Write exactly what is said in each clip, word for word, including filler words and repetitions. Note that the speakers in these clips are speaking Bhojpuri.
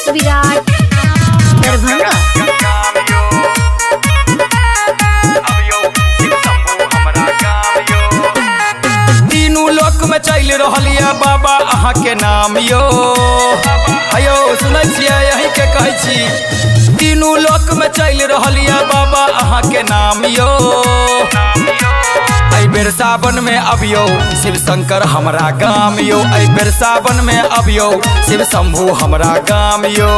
विराट दरभंगा। तीनों लोक में चल रहा बाबा अहाँ के नाम यो अयो सुनै छियै यही के कहै छी। तीनों लोक में चल रहा बाबा अहाँ के नाम यो ऐ बेर सावन में अबियो शिव शंकर हमरा गाम यो ऐ बेर सावन में अबियो शिव शंभू हमरा गाम यो।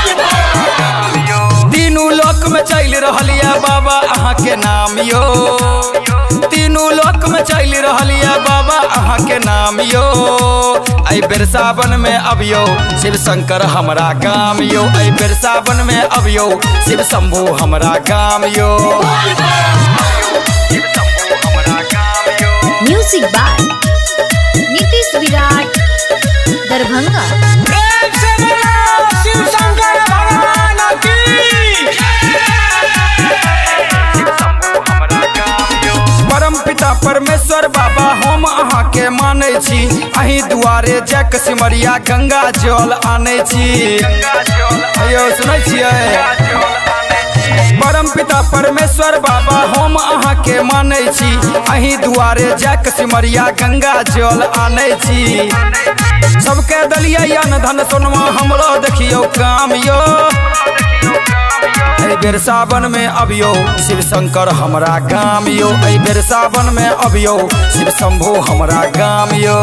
तीनों लोक में चल रहा बाबा अहाँ के नाम यो तीनों लोक में चल रहा बाबा अहाँ के नाम यो ऐ बेर सावन में अबियो शिव शंकर हमरा गाम यो ऐ बेर सावन में अबियो शिव शंभू हमरा गाम यो। Music by Nitish Virat Darbhanga. परम पिता परमेश्वर बाबा हम अहाँ के माने छी अही दुआरे जक सिमरिया गंगा जल आने छी। अयो सुनै छियै परम पिता परमेश्वर बाबा हम अहाँ के माने छी अही दुआरे जक सिमरिया गंगा जल आने छी। सबके दलिया अन्न धन सोनमा हमरो देखियो काम यो ऐ बेर सावन में अबियो शिव शंकर हमरा गाम यो ऐ बेर सावन में अबियो शिव शंभू हमरा गाम यो।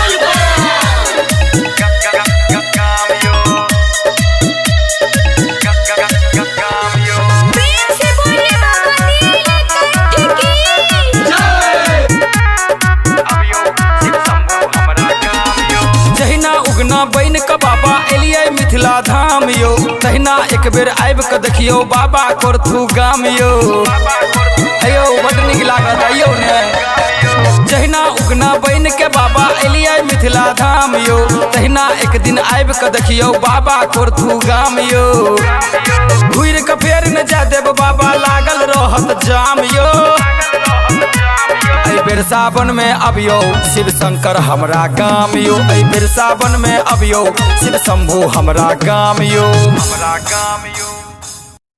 जहिना उगना बन के बाबा एलियै मिथिला धाम यो तहिना एक बेर आबि के देखियो बाबा कोरथू गाम यो। अयो बड़ नीक लागत अयो ने जहिना उगना बन के बाबा एलियै मिथिला धाम यो तहिना एक दिन आबि के देखियो बाबा कोरथू गाम यो। घुर के फेर न जा देब बाबा लागल रहत जाम यो ऐ बेर सावन में अबियो शिव शंकर हमरा गाम यो ऐ बेर सावन में अबियो शिव शंभू हमरा गाम यो हमरा गाम यो।